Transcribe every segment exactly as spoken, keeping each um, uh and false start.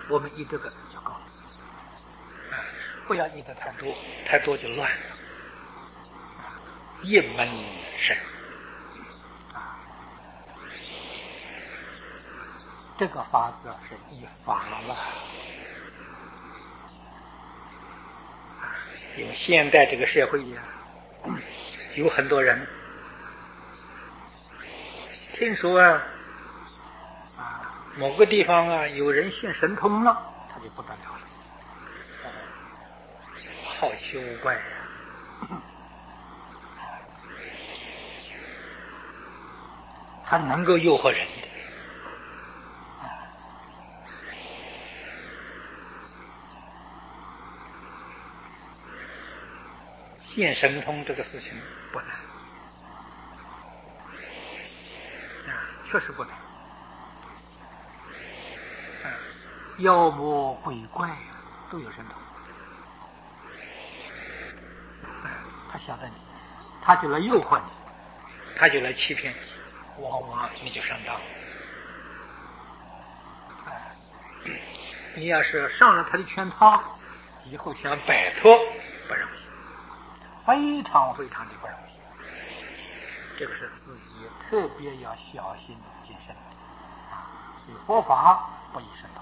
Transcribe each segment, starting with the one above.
我们依这个就够了，啊，不要依的太多，太多就乱了。啊，一门深，啊，这个法子是一法了。因为现在这个社会呀，有很多人听说啊，啊某个地方啊有人信神通了，他就不得了了，好奇怪呀，他能够诱惑人的。现神通这个事情不难，啊，确实不难。啊，妖魔鬼怪啊都有神通，啊，他晓得你，他就来诱惑你，他就来欺骗你，往往你就上当了。啊，你要是上了他的圈套，以后想摆脱不容易。非常非常的不容易，这个是自己特别要小心谨慎的啊！所以佛法不以神通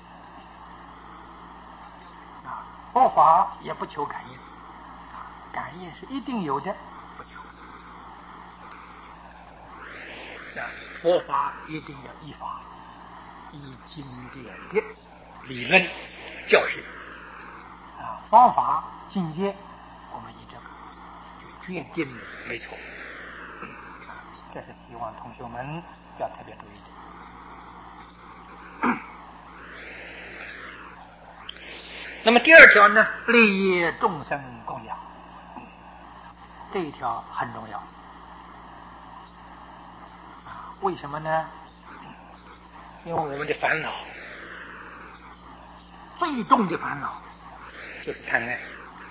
啊，佛法也不求感应啊，感应是一定有的，不求啊，佛法一定要依法，依经典的理论教训啊，方法境界，我们依这个。决定没错，这是希望同学们要特别注意的。那么第二条呢，利益众生供养，这一条很重要啊。为什么呢？因为我们的烦恼，最重的烦恼就是贪爱。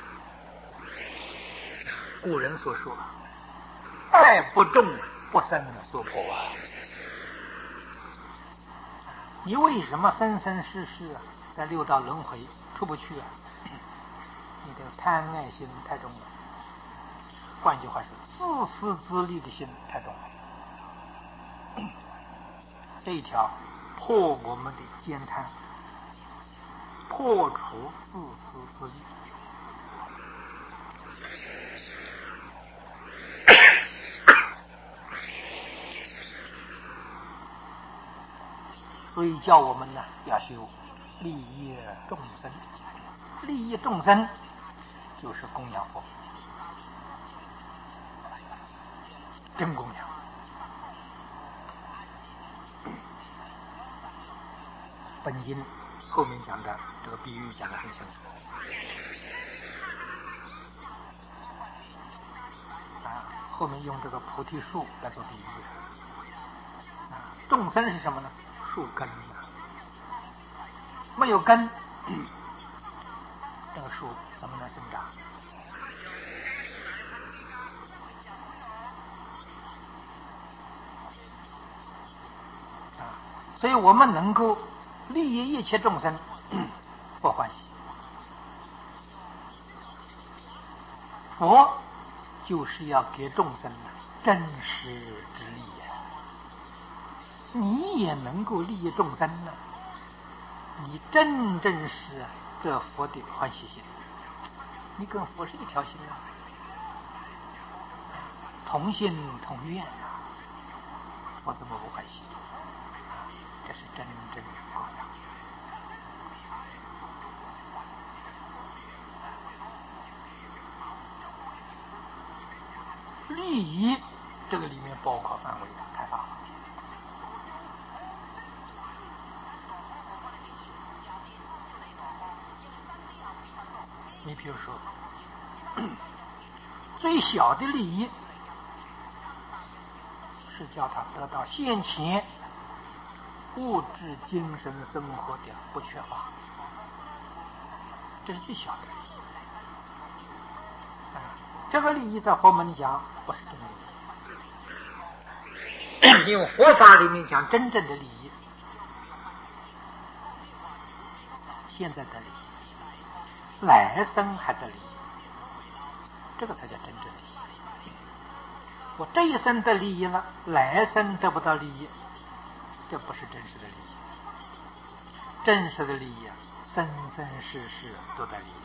古人所说，爱不重，不生娑婆啊。你为什么生生世世在六道轮回出不去啊？你的贪爱心太重了，换句话说，自私自利的心太重了。这一条破我们的奸贪，破除自私自利。所以叫我们呢要修利益众生，利益众生就是供养佛，真供养。本经后面讲的这个比喻讲得很清楚啊，后面用这个菩提树来做比喻啊，众生是什么呢？树根啊，没有根，这个树怎么能生长？啊，所以我们能够利益一切众生，不欢喜。佛就是要给众生真实之利呀，你也能够利益众生呢，你真正是这佛的欢喜心，你跟佛是一条心啊，同心同愿啊，佛怎么不欢喜？这是真正的供养。利益这个里面包括范围太大了。你比如说，最小的利益是叫他得到现前物质精神生活的不缺乏，这是最小的利益。啊，这个利益在佛门讲不是真的利益，因为佛法里面讲真正的利益现在得利益，来生还得利益，这个才叫真正利益。我这一生得利益了，来生得不到利益，这不是真实的利益。真实的利益啊，生生世世都得利益。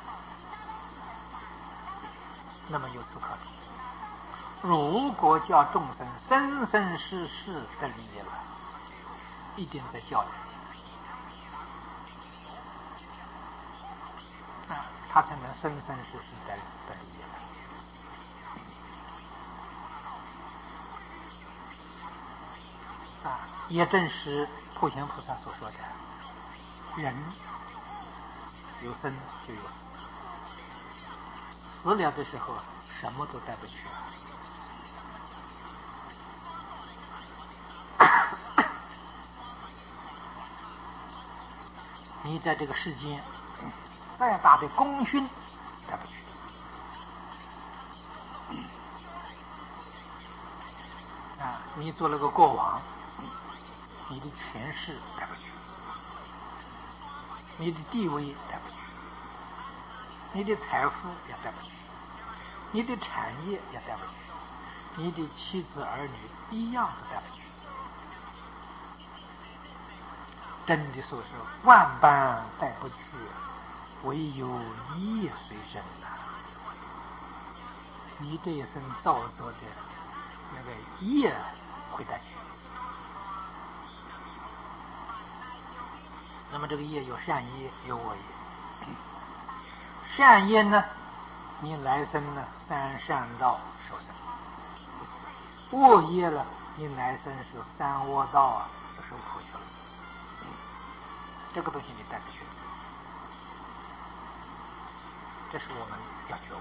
那么由此可知，如果叫众生生生世世得利益了，一定在教育啊，他才能生生世世得得利益了啊。也正是普贤菩萨所说的，人有生就有死，死了的时候什么都带不去。你在这个世间再大的功勋带不去，啊，你做了个国王，你的权势带不去，你的地位带不去，你的财富也带不去，你的产业也带不去，你的妻子儿女一样都带不去。真的说是万般带不去，唯有业随身呐、啊。你这一生造作的那个业会带去。那么这个业有善业有恶业。善业呢，你来生呢三善道受生；恶业了，你来生是三恶道啊，就受苦去了。这个东西你带不去的，这是我们要觉悟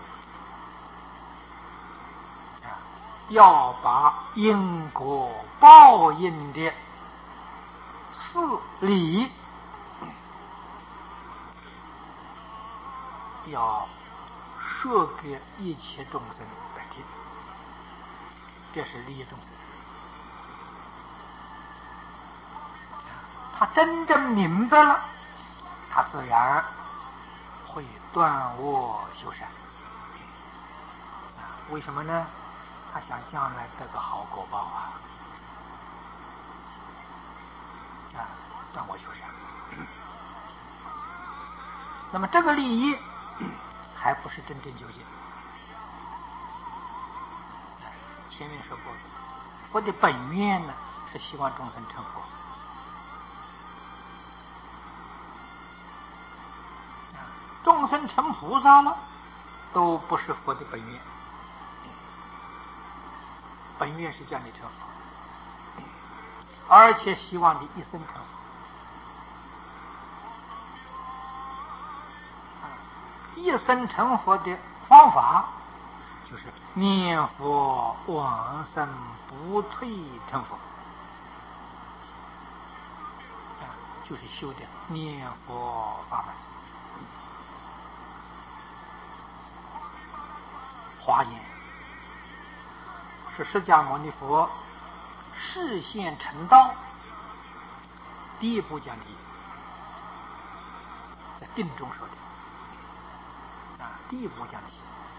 的啊！要把因果报应的事理要说给一切众生来听，这是利益众生。他真正明白了，他自然会断恶修善。为什么呢？他想将来得个好果报啊！啊，断恶修善。那么这个利益还不是真正究竟。前面说过，我的本愿呢是希望众生成佛。众生成菩萨了，都不是佛的本愿。本愿是叫你成佛，而且希望你一生成佛。一生成佛的方法，就是念佛往生不退成佛，就是修的念佛法门。华严是释迦牟尼佛示现成道第一部讲题，在定中说的啊，第一部讲题。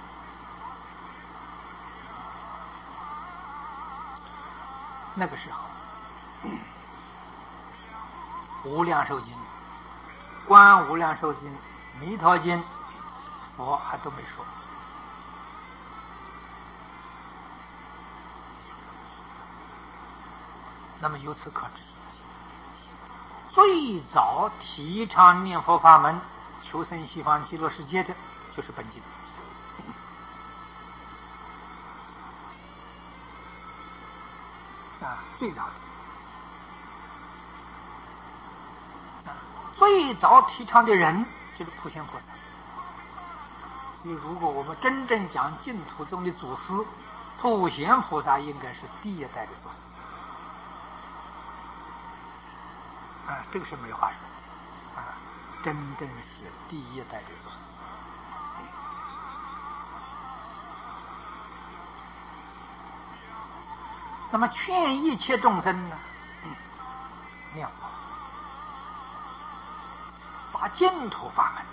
那个时候，无量寿经、观无量寿经、弥陀经，佛还都没说。那么由此可知，最早提倡念佛法门、求生西方极乐世界的，就是本经。啊，最早的，啊，最早提倡的人就是普贤菩萨。所以，如果我们真正讲净土中的祖师，普贤菩萨应该是第一代的祖师。啊，这个是没话说啊，真正是第一代的祖师。那么劝一切众生呢，念佛， 把净土法门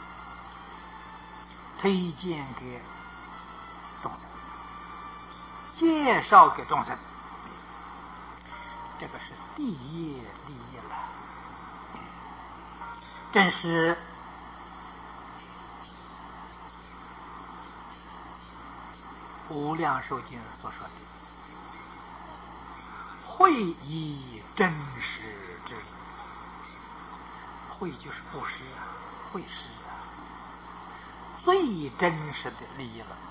推荐给众生，介绍给众生，这个是第一利益了，正是无量寿经所说的惠以真实之理。惠就是布施啊，惠施啊，最真实的利益了，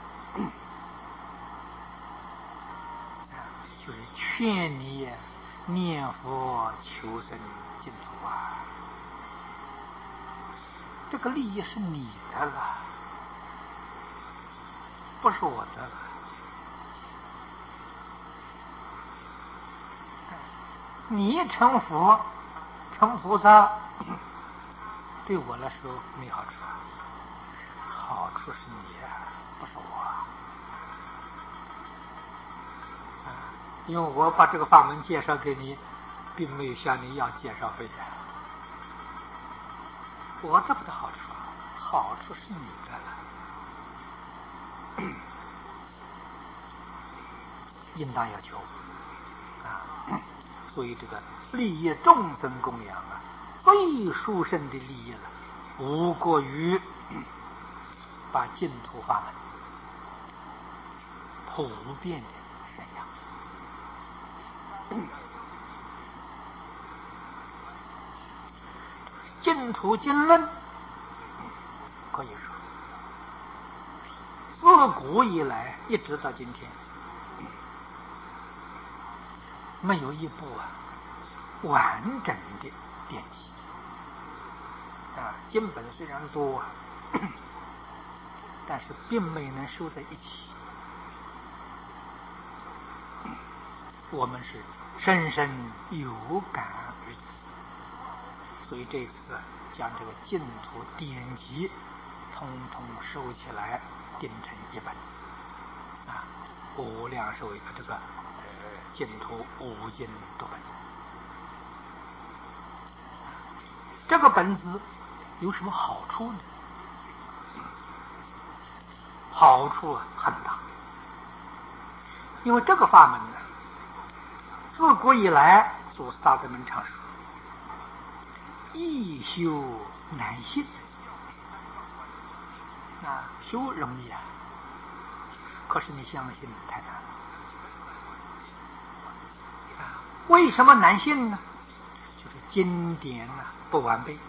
就是劝你念佛求生净土啊。这个利益是你的了，不是我的了。你成佛成菩萨对我来说没好处，好处是你啊，不是我啊。因为我把这个法门介绍给你，并没有向你要介绍费的，我得不到好处，好处是你的了，应当要求啊。所以这个利益众生供养啊，最殊胜的利益了，无过于把净土法门普遍的宣扬。净土经论可以说自古以来一直到今天，没有一部啊完整的典籍啊，经本虽然多啊，但是并没能收在一起。我们是深深有感于此，所以这次将这个净土典籍统统收起来，定成一本啊，无量寿这个呃净土五经读本。这个本子有什么好处呢？好处很大，因为这个法门呢，自古以来祖师大德们常说，易修难信啊，修容易啊，可是你相信太难了啊。为什么难信呢？就是经典呢不完备，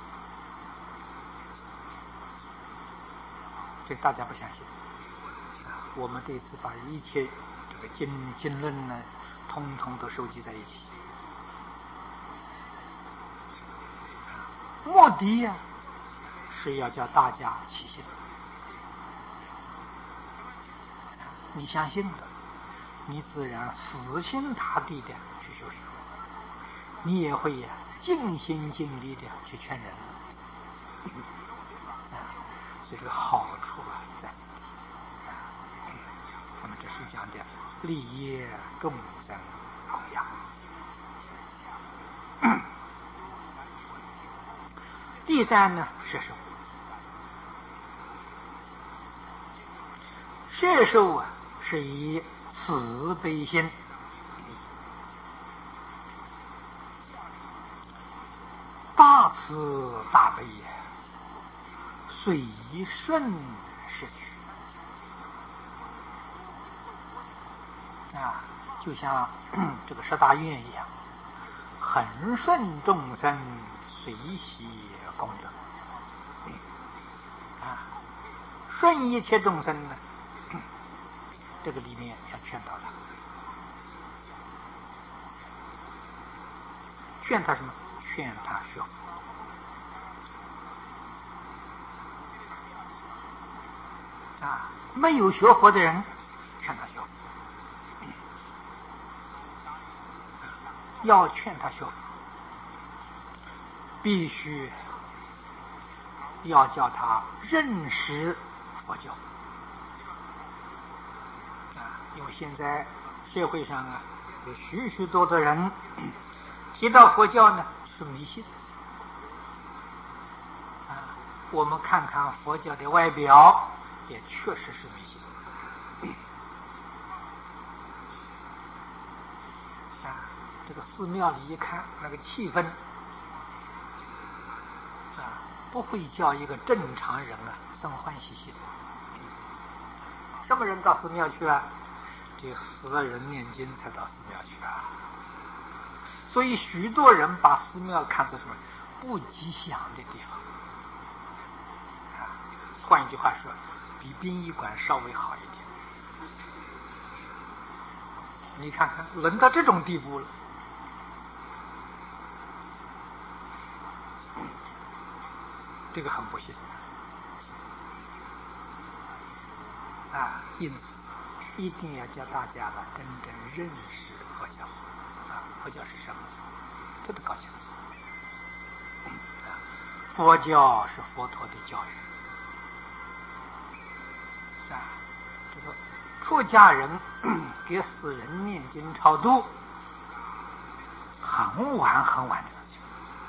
这大家不相信。我们这次把一切这个经经论呢，通通都收集在一起，目的呀、啊、是要叫大家起信。你相信了，你自然死心塌地的去修学，你也会呀、啊、尽心尽力的去劝人了。所以这个好处啊在此。那么这是讲的利益众生供养。第三呢，摄受。摄受啊，是以慈悲心，大慈大悲，随顺摄取啊，就像这个十大愿一样，恒顺众生，随喜功德啊，顺一切众生呢，这个里面要劝导他，劝他什么？劝他学佛啊，没有学佛的人，劝他学佛，要劝他学佛，必须要叫他认识佛教啊，因为现在社会上啊，有许许多多人提到佛教呢是迷信我们看看佛教的外表，也确实是迷信。啊，这个寺庙里一看那个气氛，啊，不会叫一个正常人啊生欢喜心。什么人到寺庙去啊？这死了人念经才到寺庙去啊。所以许多人把寺庙看作什么不吉祥的地方。啊，换一句话说，比殡仪馆稍微好一点。你看看，沦到这种地步了。这个很不幸啊！因此，一定要叫大家呢真正认识佛教啊！佛教是什么？这都搞清楚。啊，佛教是佛陀的教育啊！这个出家人给死人念经超度，很晚很晚的事情。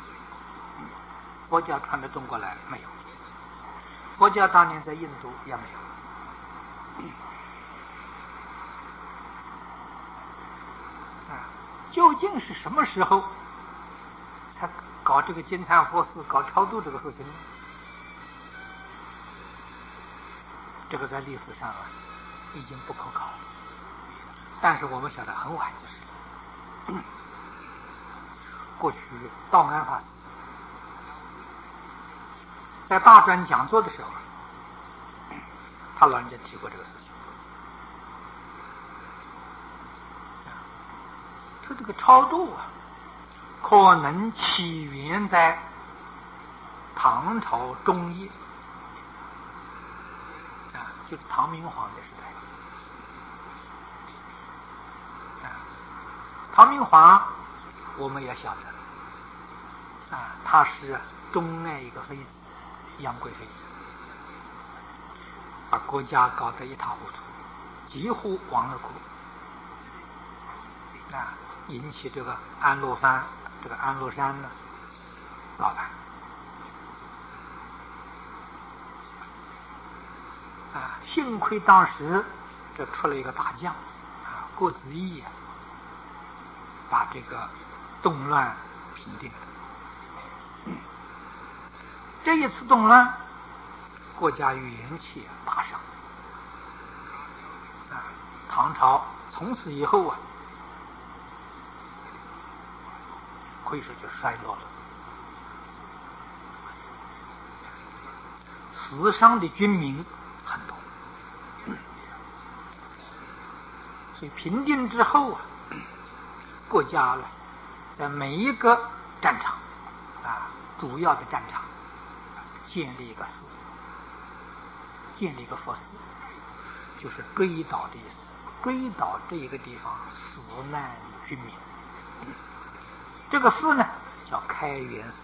佛教传到中国来没有，佛教当年在印度也没有。啊，究竟是什么时候才搞这个金蝉佛寺、搞超度这个事情呢？这个在历史上啊已经不可考了，但是我们晓得很晚就是了。过去道安法师在大专讲座的时候，他老人家提过这个事情。说这个超度啊，可能起源在唐朝中叶啊，就是唐明皇的时代。啊，唐明皇我们也晓得啊，他是钟爱一个妃子杨贵妃，把国家搞得一塌糊涂，几乎亡了国啊，引起这个安禄藩这个安禄山呢造反啊，幸亏当时这出了一个大将啊，郭子仪啊，把这个动乱平定了。这一次动乱，国家元气大伤啊，唐朝从此以后啊，可以说就衰落了，死伤的军民很多。所以平定之后啊，国家呢在每一个战场啊，主要的战场建立一个寺，建立一个佛寺，就是追悼的意思，追悼这一个地方死难的军民。这个寺呢叫开元寺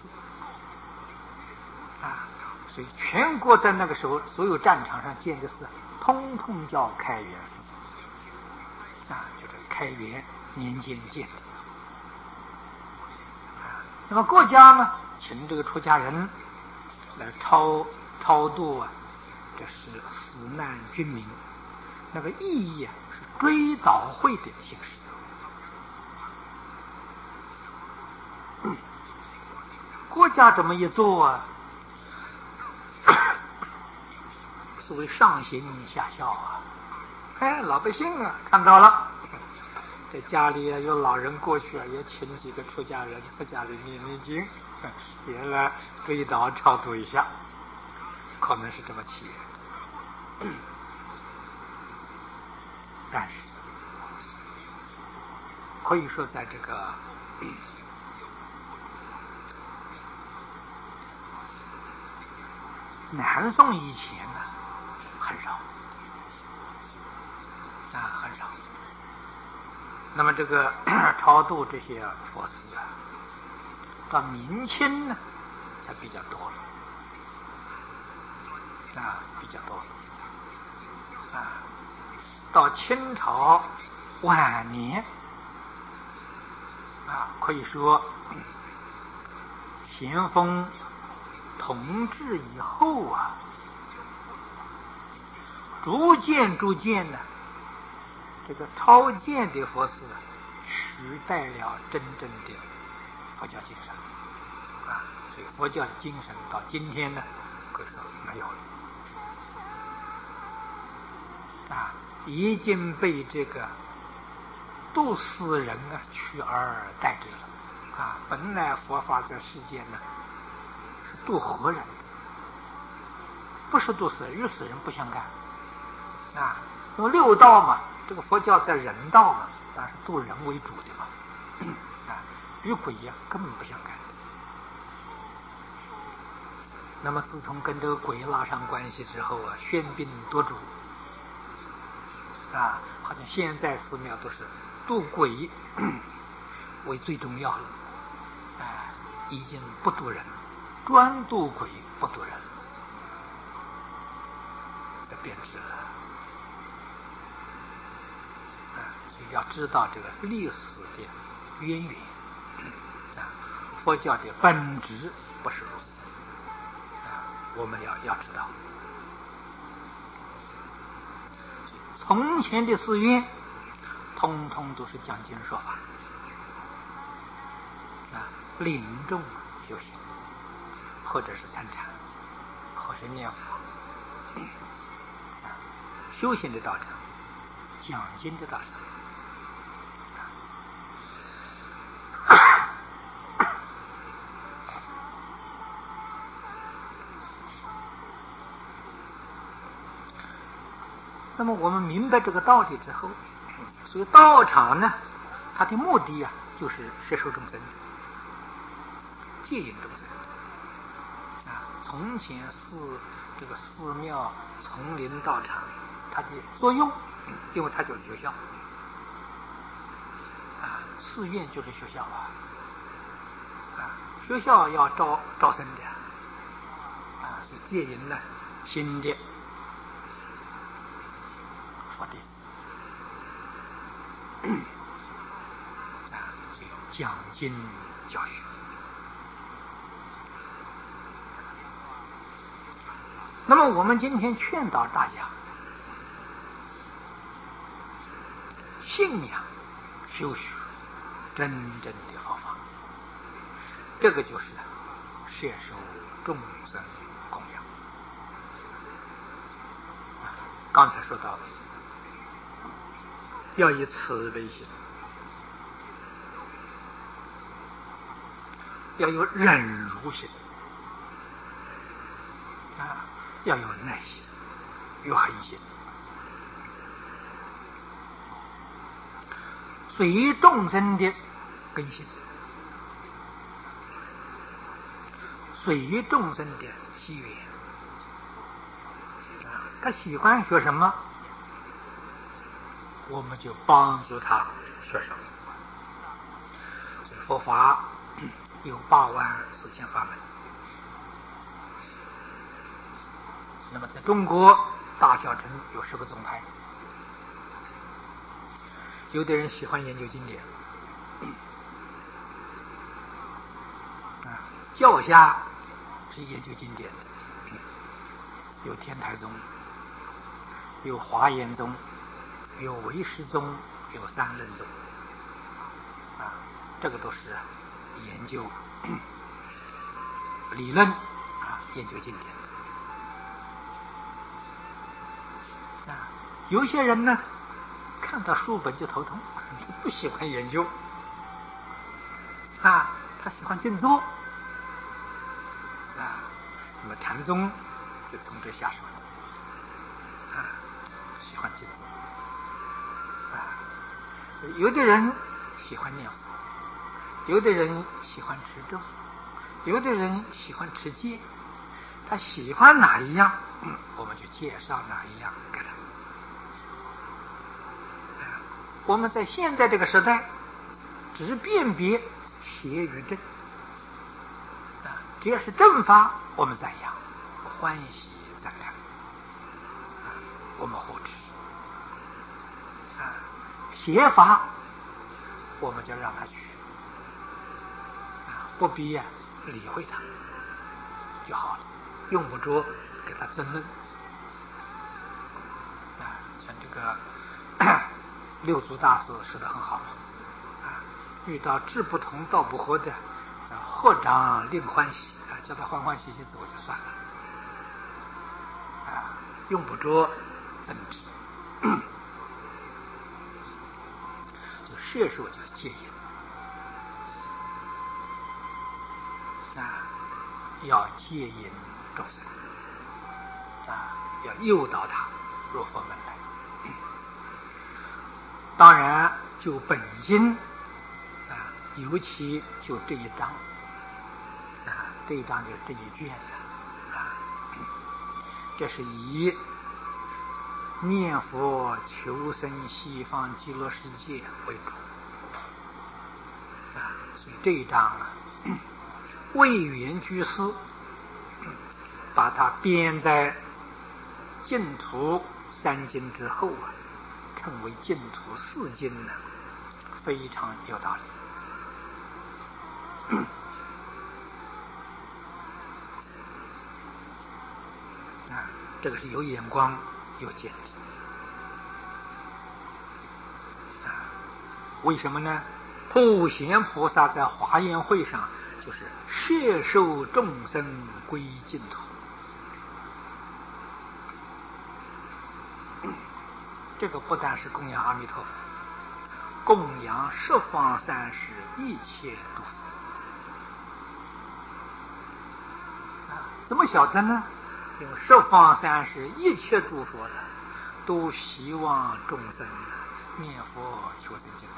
啊，所以全国在那个时候所有战场上建的寺，通通叫开元寺啊，就是开元年间建的。啊，那么国家呢，请这个出家人来超超度啊，这是死难军民，那个意义啊是追悼会的形式。国家这么一做啊，所谓上行下效啊，哎，老百姓啊看到了，在家里啊有老人过去啊，也请几个出家人在家里念念经，也来追悼超度一下，可能是这么起源。但是可以说在这个南宋以前呢，很少啊，很少。那么这个超度这些佛寺啊，到明清呢才比较多了啊，比较多了啊。到清朝晚年啊，可以说咸丰、 统治以后啊，逐渐逐渐呢，这个超荐的佛寺取代了真正的佛教精神啊，所以佛教的精神到今天呢，可以说没有了啊，已经被这个度死人啊取而代之了啊。本来佛法在世间呢是度活人的，不是度死人，与死人不相干啊。因为六道嘛，这个佛教在人道嘛，当然是度人为主的嘛啊，与鬼呀、啊、根本不相干。那么自从跟这个鬼拉上关系之后啊，喧宾夺主啊，好像现在寺庙都是度鬼为最重要了，啊，已经不度人，专度鬼不度人，这变质了。啊，所以要知道这个历史的渊源啊，佛教的本质不是如此啊，我们要要知道。从前的寺院通通都是讲经说法啊，临终修行，或者是参禅，或是念佛啊，修行的道场，讲经的道场。那么我们明白这个道理之后，所以道场呢，它的目的啊，就是摄受众生，戒引众生啊。从前寺这个寺庙、丛林道场，它的作用，因为它就是学校啊，寺院就是学校啊，啊，学校要招招生的啊，所以戒引呢，新的。佛弟子啊，讲经教学。那么我们今天劝导大家，信仰修学真正的佛法，这个就是摄受众生供养。刚才说到了，要以慈悲心，要有忍辱心啊，要有耐心，有恒心，随众生的根性，随众生的机缘啊，他喜欢学什么，我们就帮助他学什么。佛法有八万四千法门，那么在中国大小乘有十个宗派，有的人喜欢研究经典啊，教下是研究经典的，有天台宗，有华严宗，有唯识宗，有三论宗啊，这个都是研究理论啊，研究经典的啊。有些人呢，看到书本就头痛，不喜欢研究啊，他喜欢静坐啊。那么禅宗就从这下手的啊，喜欢静坐啊。有的人喜欢念佛，有的人喜欢持咒，有的人喜欢持戒，他喜欢哪一样，我们就介绍哪一样给他。我们在现在这个时代，只辨别邪与正啊，只要是正法，我们赞扬、欢喜、赞叹啊，我们护持啊；邪法，我们就让他去啊，不必呀、啊、理会他就好了，用不着给他争论。啊，像这个六祖大师说的很好，啊，遇到志不同道不合的，合掌令欢喜，啊，叫他欢欢喜喜走就算了，啊，用不着争执。就摄受就是戒淫，啊，要戒淫众生，啊，要诱导他入佛门来。当然，就本经啊，尤其就这一章啊，这一章就是这一卷了啊，这是以念佛求生西方极乐世界为主啊，所以这一章啊，魏源居士把它编在净土三经之后啊，称为净土四经呢，非常有道理。啊，这个是有眼光有见地啊。为什么呢？普贤菩萨在华严会上就是摄受众生归净土，这个不但是供养阿弥陀佛，供养十方三世一切诸佛啊。怎么晓得呢？因为十方三世一切诸佛呢，都希望众生念佛求生净土。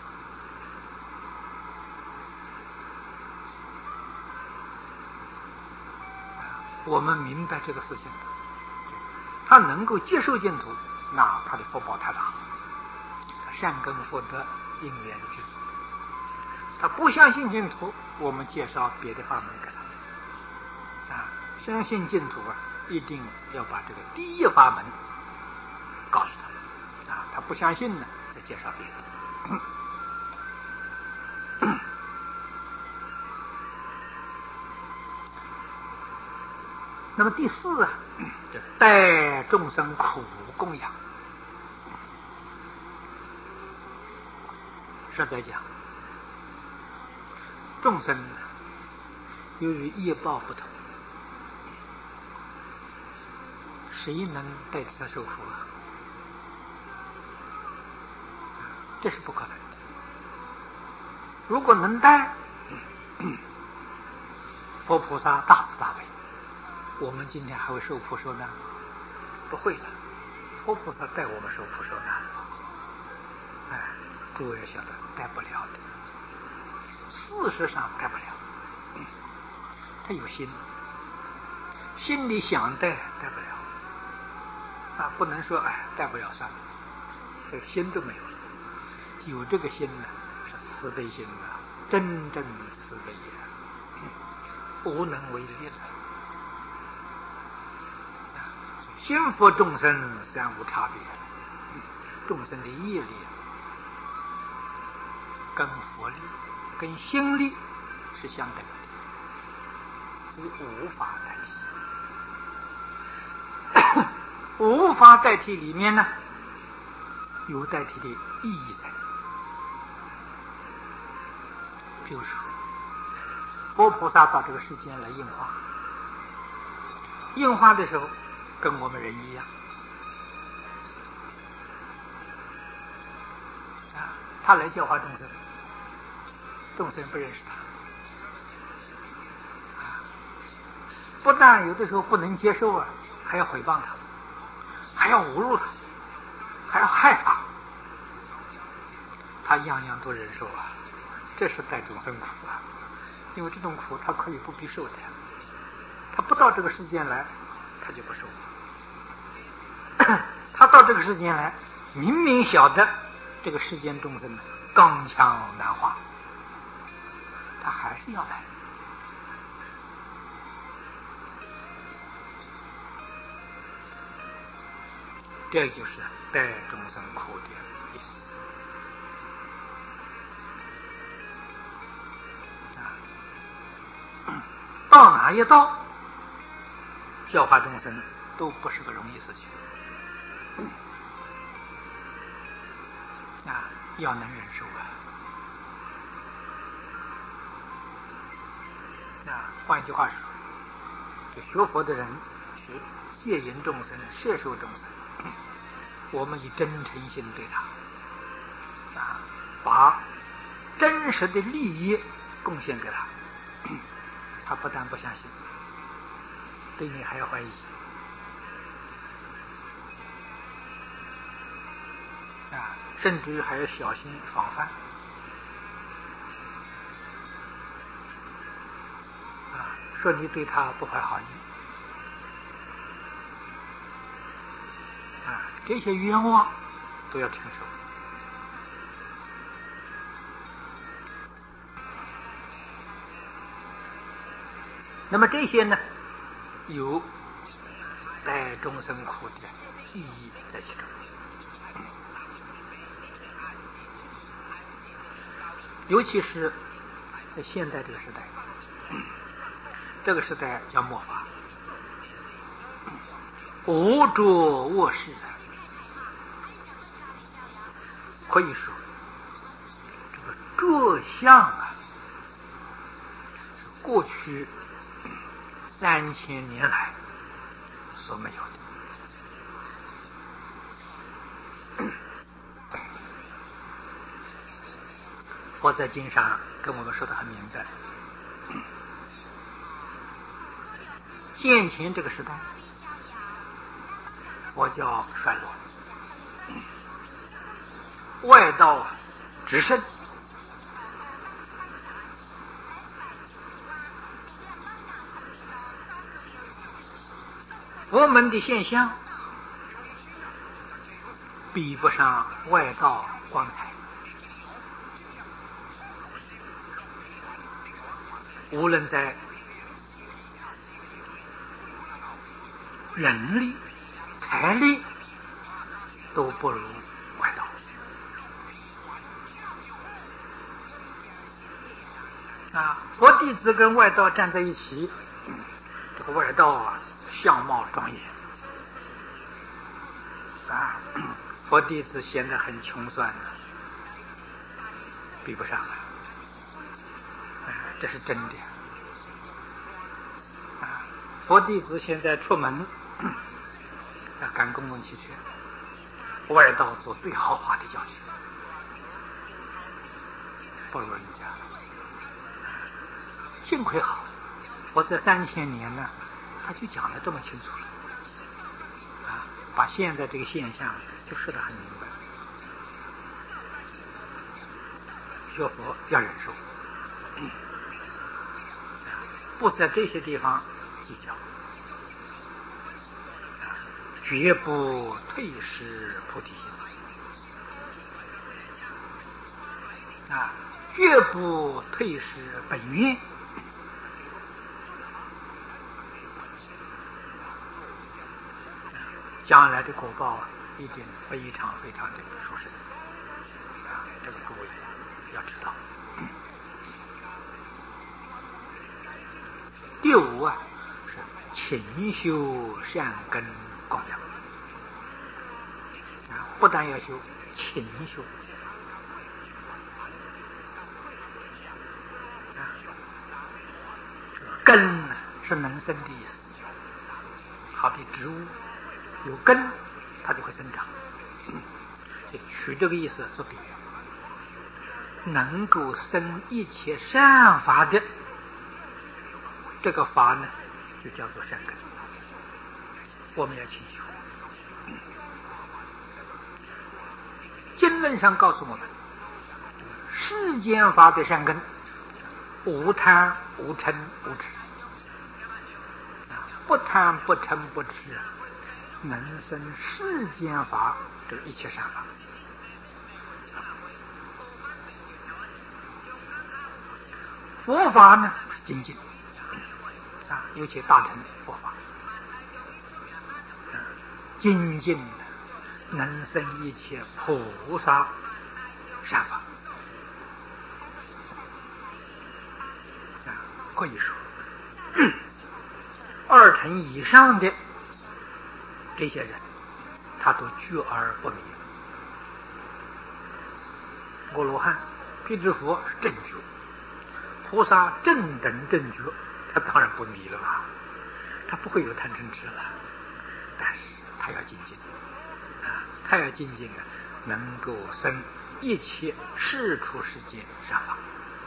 我们明白这个事情，他能够接受净土，那他的福报太大，善根福德因缘具足。他不相信净土，我们介绍别的法门给他啊。相信净土啊，一定要把这个第一法门告诉他啊。他不相信呢，再介绍别的。那么第四啊，就是代众生苦供养。实在讲，众生由于业报不同，谁能代替他受苦啊？这是不可能的。如果能代，佛菩萨大慈大悲，我们今天还会受苦受难吗？不会的，佛菩萨带我们受苦受难。哎，诸位晓得，带不了的。事实上带不了，他有心，心里想带，带不了。啊，不能说哎，带不了算了，这个心都没有了。有这个心呢，是慈悲心啊，真正慈悲呀，无能为力了。心佛众生三无差别，众生的业力跟佛力、跟心力是相等的，所以无法代替。无法代替里面呢，有代替的意义在。比如说，佛菩萨到这个世间来应化，应化的时候跟我们人一样啊，他来教化众生，众生不认识他啊，不但有的时候不能接受啊，还要诽谤他，还要侮辱他，还要害他，他样样都忍受啊，这是代众生苦啊。因为这种苦他可以不必受的，他不到这个世间来他就不受。他到这个世间来，明明晓得这个世间众生刚强难化，他还是要来。这就是代众生苦的意思啊。到哪一道教化众生都不是个容易事情啊，要能忍受啊。啊，换句话说，就学佛的人是戒淫众生、摄受众生，我们以真诚心对他啊，把真实的利益贡献给他，他不但不相信，对你还怀疑啊，甚至于还要小心防范啊，说你对他不怀好意啊，这些冤枉都要承受。那么这些呢，有带众生苦的意义在其中。尤其是在现在这个时代，这个时代叫末法，无着卧室，可以说这个着相啊，过去三千年来所没有的。佛在经上跟我们说的很明白，现前这个时代，佛教衰落，外道直盛，佛门的现象比不上外道光彩。无论在人力、财力，都不如外道啊！佛弟子跟外道站在一起，这个外道啊，相貌庄严啊，佛弟子显得很穷酸，比不上啊。这是真的啊！佛弟子现在出门啊，赶公共汽车，外道坐最豪华的轿车，不如人家。幸亏好，我这三千年呢，他就讲得这么清楚了啊，把现在这个现象就说得很明白。学佛要忍受。不在这些地方计较，绝不退失菩提心啊，绝不退失本愿。将来的果报一定非常非常的殊胜啊！这个各位要知道。第五啊，是勤修善根供养啊，不但要修，勤修啊。根是能生的意思，好比植物有根，它就会生长。取这个意思做比喻，能够生一切善法的。这个法呢，就叫做善根，我们要勤修。经论上告诉我们，世间法的善根，无贪、无嗔、无痴，不贪、不嗔、不痴，能生世间法这一切善法。佛法呢是精进啊，尤其大乘佛法，精进能生一切菩萨善法啊。可以说， 二乘以上的这些人，他都觉而不迷。阿罗汉、辟支佛是正觉，菩萨正等正觉，他当然不迷了吧，他不会有贪嗔痴了，但是他要精进啊，他要精进啊，能够生一切世出世间善法，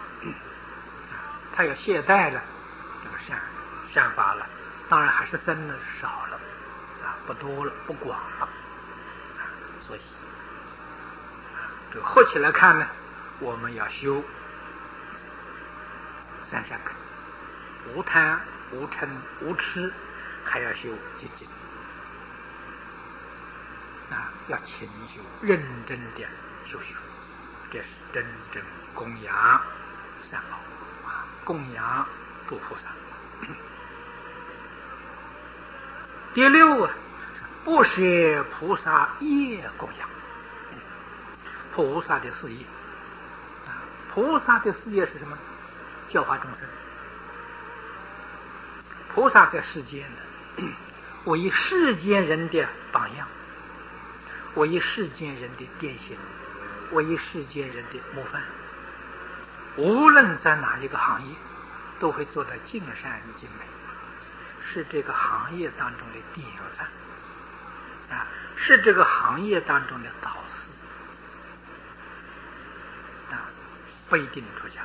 他要懈怠了，这个善善法了，当然还是生的少了啊，不多了，不广了，啊、所以啊，这个合起来看呢，我们要修三善根，无贪、无嗔、无痴，还要修精进啊，要勤修，认真的修学，这是真正供养三宝啊，供养诸菩萨。第六啊，不舍菩萨业供养，菩萨的事业啊，菩萨的事业是什么？教化众生。菩萨在世间呢，为世间人的榜样，为世间人的典型，为世间人的模范。无论在哪一个行业，都会做到尽善尽美，是这个行业当中的典范啊，是这个行业当中的导师啊，不一定出家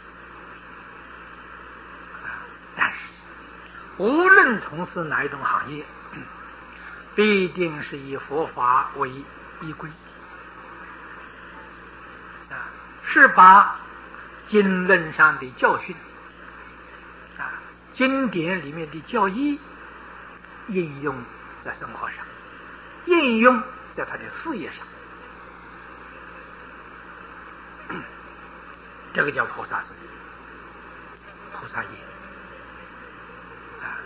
啊，但是无论从事哪一种行业，必定是以佛法为依归啊，是把经论上的教训啊，经典里面的教义应用在生活上，应用在他的事业上，这个叫菩萨事业，菩萨业啊。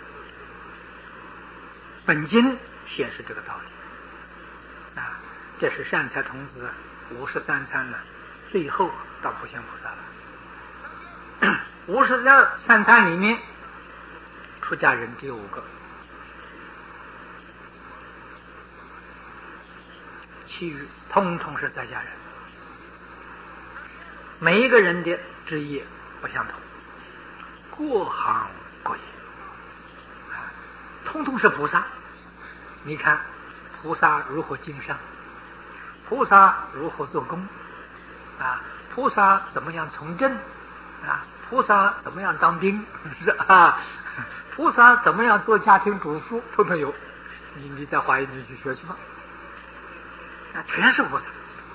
本经显示这个道理啊，这是善财童子五十三参呢，最后到普贤菩萨了。五十三参里面，出家人只有五个，其余通通是在家人。每一个人的职业不相同，各行各业啊，通通是菩萨。你看菩萨如何经商，菩萨如何做工啊，菩萨怎么样从政啊，菩萨怎么样当兵是啊，菩萨怎么样做家庭主妇，统统有。你你在华严你去学去吧，啊，全是菩萨。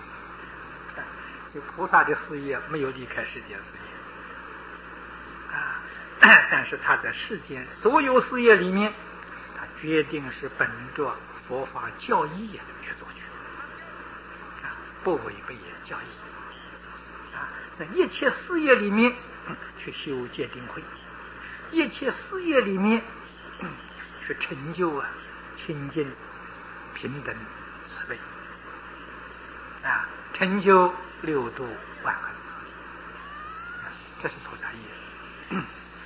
所以菩萨的事业没有离开世间事业啊，但是他在世间所有事业里面，他决定是本着佛法教义去做去啊，不违背教义啊，在一切事业里面去修戒定慧，一切事业里面去成就啊清净平等慈悲啊，成就六度万恒，这是菩萨业。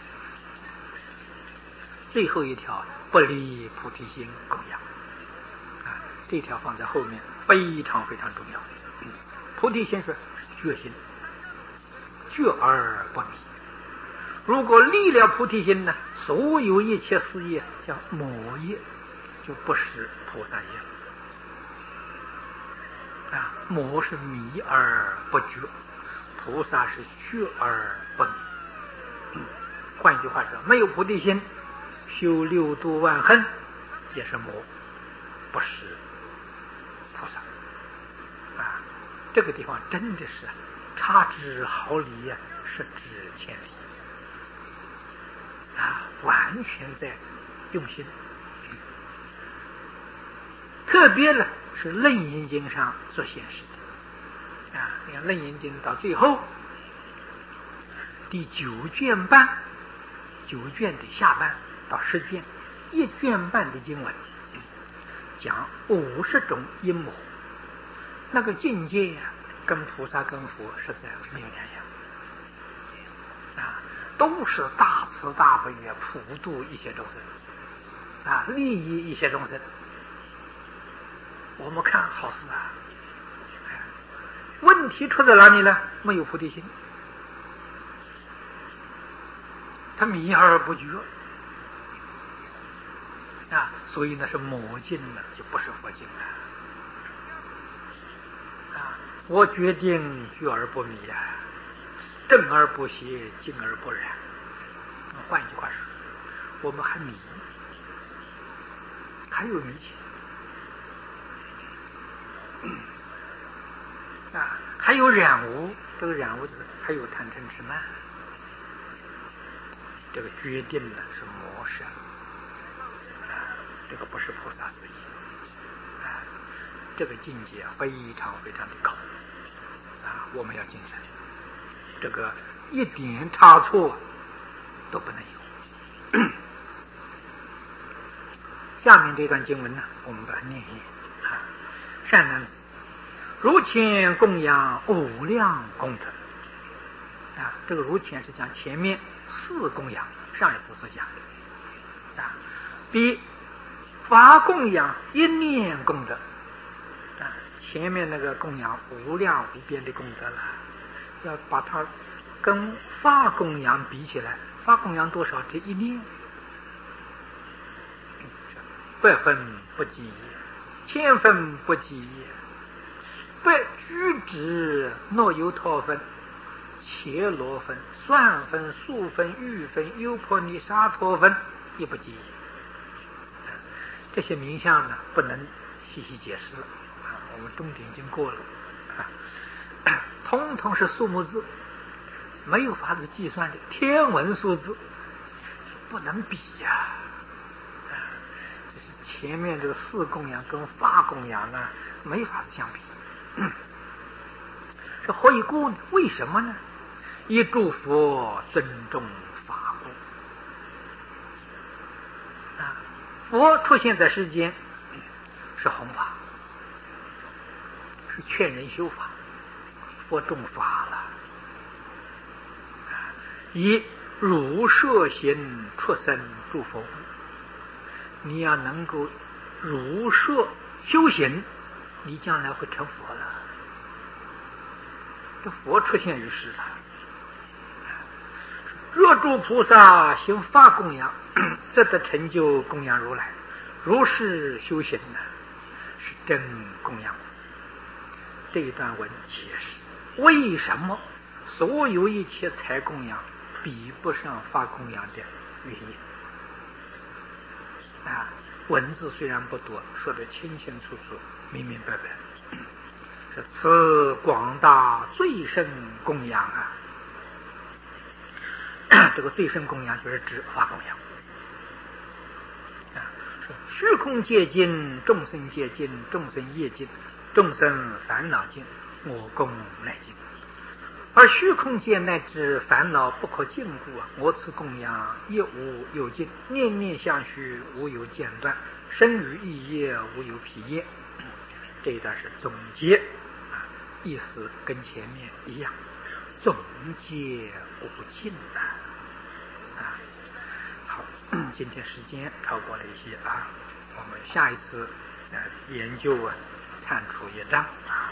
最后一条，不离菩提心供养啊，这条放在后面非常非常重要。菩提心是觉心，觉而不迷。如果立了菩提心呢，所有一切事业叫魔业，就不是菩萨业了啊。魔是迷而不觉，菩萨是觉而不迷。换句话说，没有菩提心，修六度万恒也是魔，不是菩萨啊。这个地方真的是差之毫厘呀，失之千里啊，完全在用心。特别呢是楞严经上所显示的啊，你看楞严经到最后第九卷半，九卷的下半到十卷，一卷半的经文讲五十种阴魔，那个境界呀、啊，跟菩萨跟佛实在没有两样啊，都是大慈大悲呀，普度一切众生啊，利益一些众生，我们看好事啊。问题出在哪里呢？没有菩提心，他迷而不觉啊，所以呢是魔境了，就不是佛境了啊。我决定觉而不迷啊，正而不邪，静而不染。换一句话说，我们还迷，还有迷情啊，还有染污。这个染污就是还有贪嗔痴慢。这个决定呢是魔神啊，这个不是菩萨事情啊，这个境界非常非常的高啊，我们要谨慎，这个一点差错都不能有。下面这段经文呢，我们把它念一念啊。善男子，如前供养无量功德啊，这个如前是讲前面四供养，上一次所讲的啊，比法供养一念功德啊，前面那个供养无量无边的功德了，要把它跟法供养比起来，法供养多少？这一念，百分不及，千分不及，百举止若有套分，伽罗分、算分、数分、玉分、优婆尼沙陀分，也不及。这些名相呢，不能细细解释了啊，我们重点已经过了啊，通通是数目字，没有法子计算的天文数字，不能比呀、啊。就是前面这个四供养跟法供养呢，没法子相比。这何以故呢？为什么呢？以诸佛尊重法故啊！佛出现在世间是弘法，是劝人修法，佛重法了啊！以如摄行出生诸佛故，你要能够如摄修行，你将来会成佛了。这佛出现于世了。若诸菩萨行法供养，则得成就供养如来。如是修行呢，是真供养。这一段文解释为什么所有一切财供养比不上法供养的原因啊。文字虽然不多，说得清清楚楚、明明白白。是此广大最胜供养啊！这个最胜供养就是指法供养啊，是虚空界尽，众生界尽，众生业尽，众生烦恼尽，我供乃尽。而虚空界乃至烦恼不可禁故啊，我此供养亦无有尽，念念相续，无有间断，生于意业，无有疲厌。这一段是总结啊，意思跟前面一样，总结无尽啊。啊，好，今天时间超过了一些啊，我们下一次再研究啊，参出一章啊。